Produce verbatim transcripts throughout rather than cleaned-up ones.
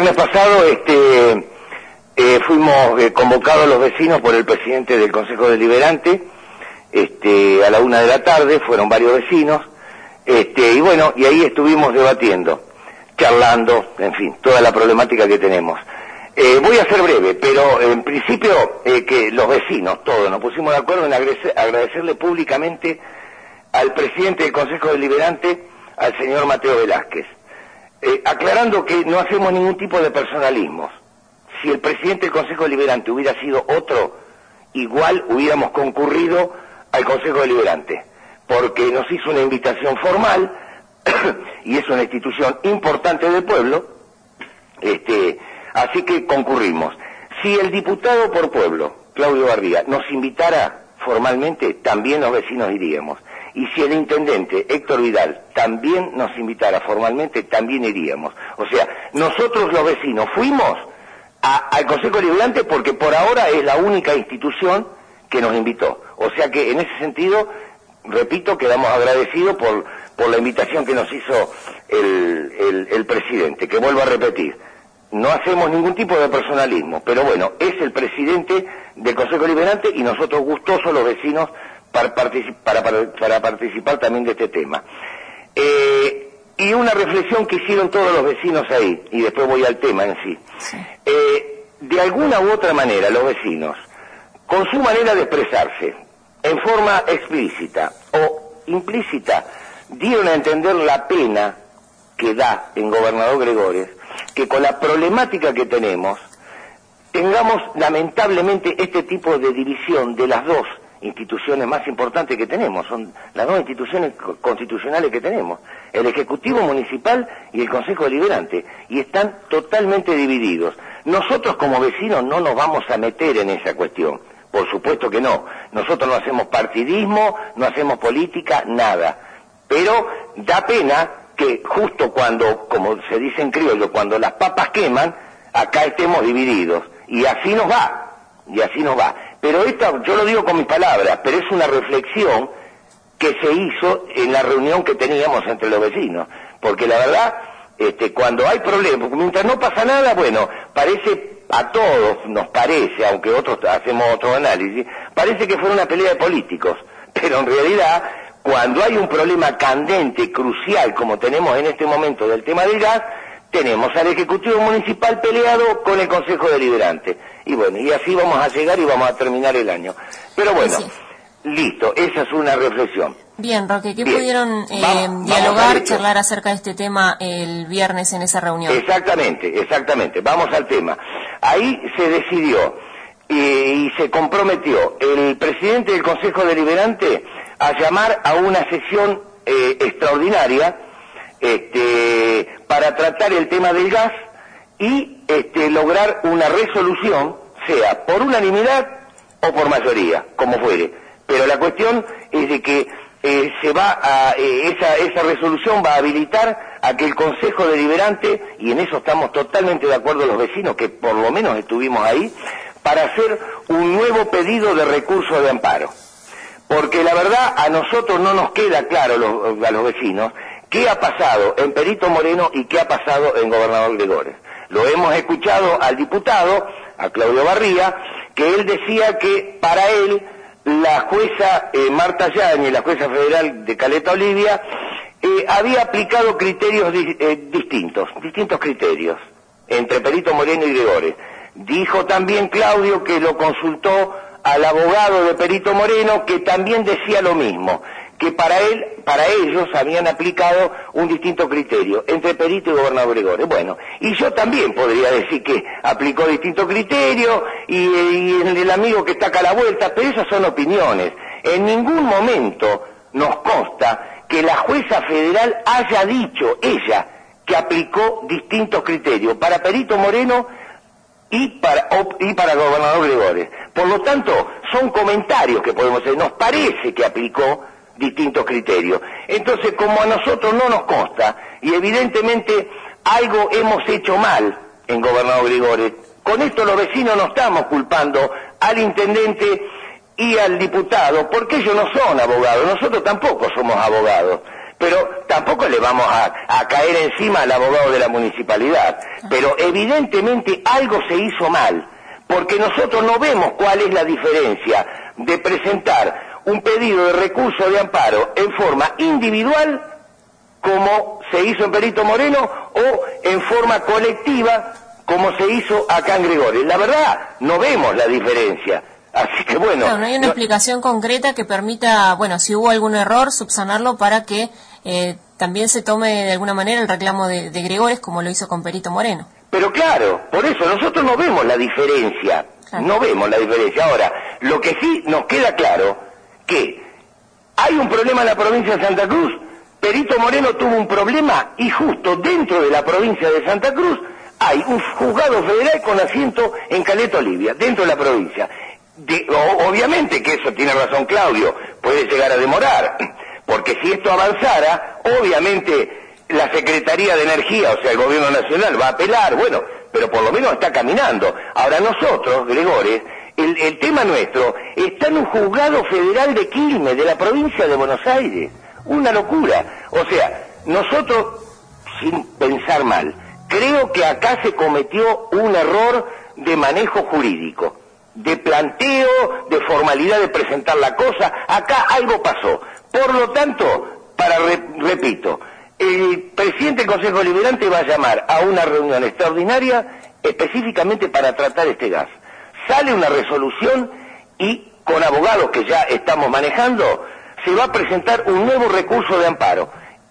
viernes pasado este, eh, fuimos eh, convocados los vecinos por el presidente del Consejo Deliberante este, a la una de la tarde, fueron varios vecinos, este, y bueno, y ahí estuvimos debatiendo, charlando, en fin, toda la problemática que tenemos. Eh, voy a ser breve, pero en principio eh, que los vecinos, todos, nos pusimos de acuerdo en agradecer, agradecerle públicamente al presidente del Consejo Deliberante, al señor Mateo Velázquez, eh, aclarando que no hacemos ningún tipo de personalismos. Si el presidente del Consejo Deliberante hubiera sido otro, igual hubiéramos concurrido al Consejo Deliberante, porque nos hizo una invitación formal, y es una institución importante del pueblo, este... así que concurrimos. Si el diputado por pueblo, Claudio Barría, nos invitara formalmente, también los vecinos iríamos. Y si el intendente, Héctor Vidal, también nos invitara formalmente, también iríamos. O sea, nosotros los vecinos fuimos a, al Consejo Deliberante porque por ahora es la única institución que nos invitó. O sea que en ese sentido, repito, quedamos agradecidos por, por la invitación que nos hizo el, el, el presidente, que vuelvo a repetir. No hacemos ningún tipo de personalismo, pero bueno, es el presidente del Consejo Deliberante y nosotros gustosos los vecinos para, particip para, para, para participar también de este tema. Eh, y una reflexión que hicieron todos los vecinos ahí, y después voy al tema en sí. sí. Eh, de alguna u otra manera los vecinos, con su manera de expresarse, en forma explícita o implícita, dieron a entender la pena que da en Gobernador Gregores que con la problemática que tenemos tengamos lamentablemente este tipo de división de las dos instituciones más importantes que tenemos, son las dos instituciones constitucionales que tenemos, el Ejecutivo Municipal y el Consejo Deliberante, y están totalmente divididos. Nosotros como vecinos no nos vamos a meter en esa cuestión, por supuesto que no, nosotros no hacemos partidismo, no hacemos política, nada, pero da pena que justo cuando, como se dice en criollo, cuando las papas queman, acá estemos divididos. Y así nos va, y así nos va. Pero esta, yo lo digo con mis palabras, pero es una reflexión que se hizo en la reunión que teníamos entre los vecinos. Porque la verdad, este, cuando hay problemas, mientras no pasa nada, bueno, parece, a todos nos parece, aunque otros hacemos otro análisis, parece que fue una pelea de políticos. Pero en realidad, cuando hay un problema candente, crucial, como tenemos en este momento del tema del gas, tenemos al Ejecutivo Municipal peleado con el Consejo Deliberante. Y bueno, y así vamos a llegar y vamos a terminar el año. Pero bueno, sí. Listo, esa es una reflexión. Bien, Roque, ¿qué Bien. pudieron eh, vamos, dialogar, vamos charlar acerca de este tema el viernes en esa reunión? Exactamente, exactamente. Vamos al tema. Ahí se decidió eh, y se comprometió el presidente del Consejo Deliberante a llamar a una sesión eh, extraordinaria este, para tratar el tema del gas y este, lograr una resolución, sea por unanimidad o por mayoría, como fuere. Pero la cuestión es de que eh, se va a, eh, esa, esa resolución va a habilitar a que el Consejo Deliberante, y en eso estamos totalmente de acuerdo los vecinos, que por lo menos estuvimos ahí, para hacer un nuevo pedido de recurso de amparo. Porque la verdad a nosotros no nos queda claro los, a los vecinos qué ha pasado en Perito Moreno y qué ha pasado en Gobernador Gregores. Lo hemos escuchado al diputado, a Claudio Barría, que él decía que para él la jueza eh, Marta Yáñez, la jueza federal de Caleta Olivia, eh, había aplicado criterios di eh, distintos, distintos criterios entre Perito Moreno y Gregores. Dijo también Claudio que lo consultó al abogado de Perito Moreno, que también decía lo mismo, que para él, para ellos habían aplicado un distinto criterio entre Perito y Gobernador Gregores. Bueno, y yo también podría decir que aplicó distinto criterio y, y el amigo que está acá a la vuelta, pero esas son opiniones. En ningún momento nos consta que la jueza federal haya dicho, ella, que aplicó distintos criterios para Perito Moreno y para, y para Gobernador Gregores. Por lo tanto, son comentarios que podemos hacer. Nos parece que aplicó distintos criterios. Entonces, como a nosotros no nos consta, y evidentemente algo hemos hecho mal en Gobernador Gregores, con esto los vecinos no estamos culpando al intendente y al diputado, porque ellos no son abogados, nosotros tampoco somos abogados. pero tampoco le vamos a, a caer encima al abogado de la municipalidad. Pero evidentemente algo se hizo mal, porque nosotros no vemos cuál es la diferencia de presentar un pedido de recurso de amparo en forma individual, como se hizo en Perito Moreno, o en forma colectiva, como se hizo acá en Gregores. La verdad, no vemos la diferencia. Así que bueno... No, no hay una no... explicación concreta que permita, bueno, si hubo algún error, subsanarlo para que eh, también se tome de alguna manera el reclamo de, de Gregores, como lo hizo con Perito Moreno. Pero claro, por eso nosotros no vemos la diferencia, claro. no vemos la diferencia. Ahora, lo que sí nos queda claro, que hay un problema en la provincia de Santa Cruz, Perito Moreno tuvo un problema, y justo dentro de la provincia de Santa Cruz hay un juzgado federal con asiento en Caleta Olivia, dentro de la provincia. De, o, obviamente que eso tiene razón Claudio, puede llegar a demorar, porque si esto avanzara, obviamente la Secretaría de Energía, o sea el Gobierno Nacional, va a apelar, bueno, pero por lo menos está caminando. Ahora nosotros, Gregores, el, el tema nuestro está en un juzgado federal de Quilmes, de la provincia de Buenos Aires. Una locura. O sea, nosotros, sin pensar mal, creo que acá se cometió un error de manejo jurídico, de planteo, de formalidad de presentar la cosa. Acá algo pasó. Por lo tanto, para re, repito, el presidente del Consejo Deliberante va a llamar a una reunión extraordinaria específicamente para tratar este gas. Sale una resolución y con abogados que ya estamos manejando, se va a presentar un nuevo recurso de amparo.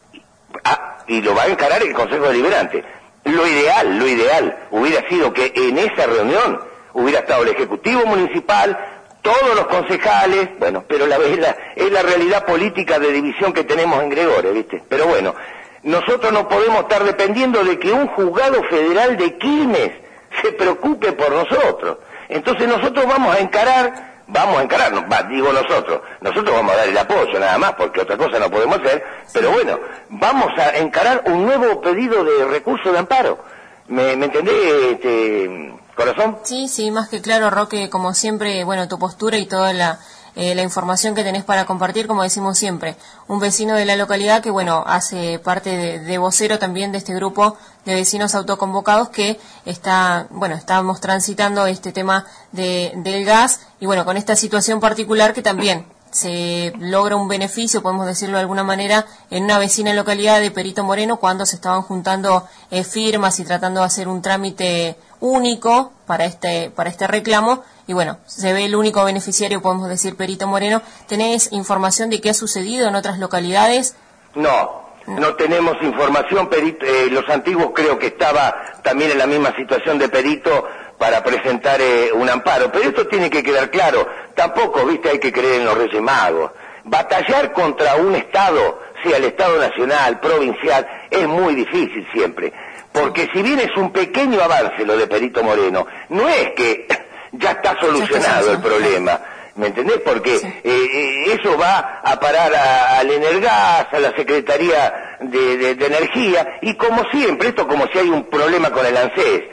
Ah, y lo va a encarar el Consejo Deliberante. Lo ideal, lo ideal hubiera sido que en esa reunión hubiera estado el Ejecutivo Municipal, todos los concejales, bueno, pero la, es, la, es la realidad política de división que tenemos en Gregores, ¿viste? Pero bueno, nosotros no podemos estar dependiendo de que un juzgado federal de Quilmes se preocupe por nosotros. Entonces nosotros vamos a encarar, vamos a encarar, no, va, digo nosotros, nosotros vamos a dar el apoyo nada más, porque otra cosa no podemos hacer, pero bueno, vamos a encarar un nuevo pedido de recurso de amparo. ¿Me, me entendés, este, corazón? Sí, sí, más que claro, Roque, como siempre, bueno, tu postura y toda la... Eh, la información que tenés para compartir, como decimos siempre, un vecino de la localidad que, bueno, hace parte de, de vocero también de este grupo de vecinos autoconvocados que está, bueno, estamos transitando este tema de, del gas y, bueno, con esta situación particular que también se logra un beneficio, podemos decirlo de alguna manera, en una vecina localidad de Perito Moreno cuando se estaban juntando eh, firmas y tratando de hacer un trámite único para este para este reclamo y bueno, se ve el único beneficiario, podemos decir, Perito Moreno. ¿Tenés información de qué ha sucedido en otras localidades? No, no, no tenemos información. Perito, eh, los antiguos creo que estaba también en la misma situación de Perito para presentar eh, un amparo, pero esto tiene que quedar claro, tampoco, viste, hay que creer en los Reyes Magos. Batallar contra un Estado, sea el Estado nacional, provincial, es muy difícil siempre, porque si bien es un pequeño avance lo de Perito Moreno, no es que ya está solucionado el problema, ¿me entendés? Porque sí. eh, eso va a parar a, al Energas, a la Secretaría de, de, de Energía, y como siempre, esto como si hay un problema con el ANSES,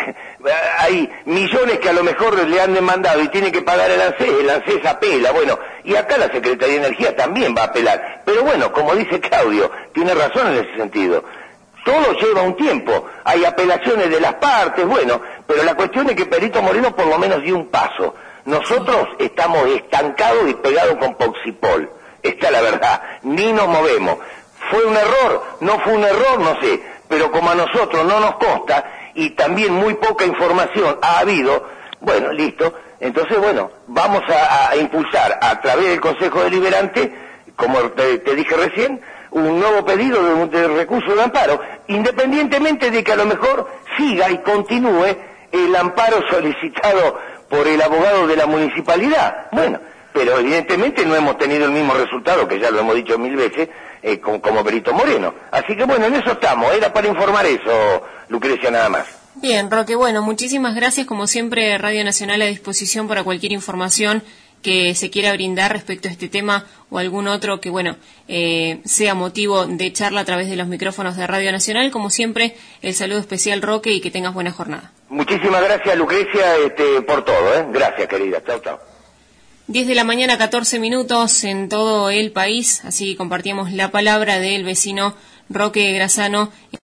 hay millones que a lo mejor le han demandado y tiene que pagar el ANSES, el ANSES apela, bueno, y acá la Secretaría de Energía también va a apelar, pero bueno, como dice Claudio, tiene razón en ese sentido, todo lleva un tiempo, hay apelaciones de las partes, bueno, pero la cuestión es que Perito Moreno por lo menos dio un paso, nosotros estamos estancados y pegados con Poxipol, esta es la verdad, ni nos movemos, ¿fue un error? No fue un error, no sé, pero como a nosotros no nos consta, y también muy poca información ha habido, bueno, listo, entonces bueno, vamos a, a impulsar a través del Consejo Deliberante, como te, te dije recién, un nuevo pedido de, de recurso de amparo, independientemente de que a lo mejor siga y continúe el amparo solicitado por el abogado de la municipalidad. Bueno, pero evidentemente no hemos tenido el mismo resultado, que ya lo hemos dicho mil veces, eh, con, como Perito Moreno. Así que bueno, en eso estamos, era para informar eso, Lucrecia, nada más. Bien, Roque, bueno, muchísimas gracias, como siempre, Radio Nacional a disposición para cualquier información que se quiera brindar respecto a este tema o algún otro que, bueno, eh, sea motivo de charla a través de los micrófonos de Radio Nacional. Como siempre, el saludo especial, Roque, y que tengas buena jornada. Muchísimas gracias, Lucrecia, este, por todo, ¿eh? Gracias, querida. Chao, chao. diez de la mañana, catorce minutos en todo el país, así compartíamos la palabra del vecino Roque Grazano.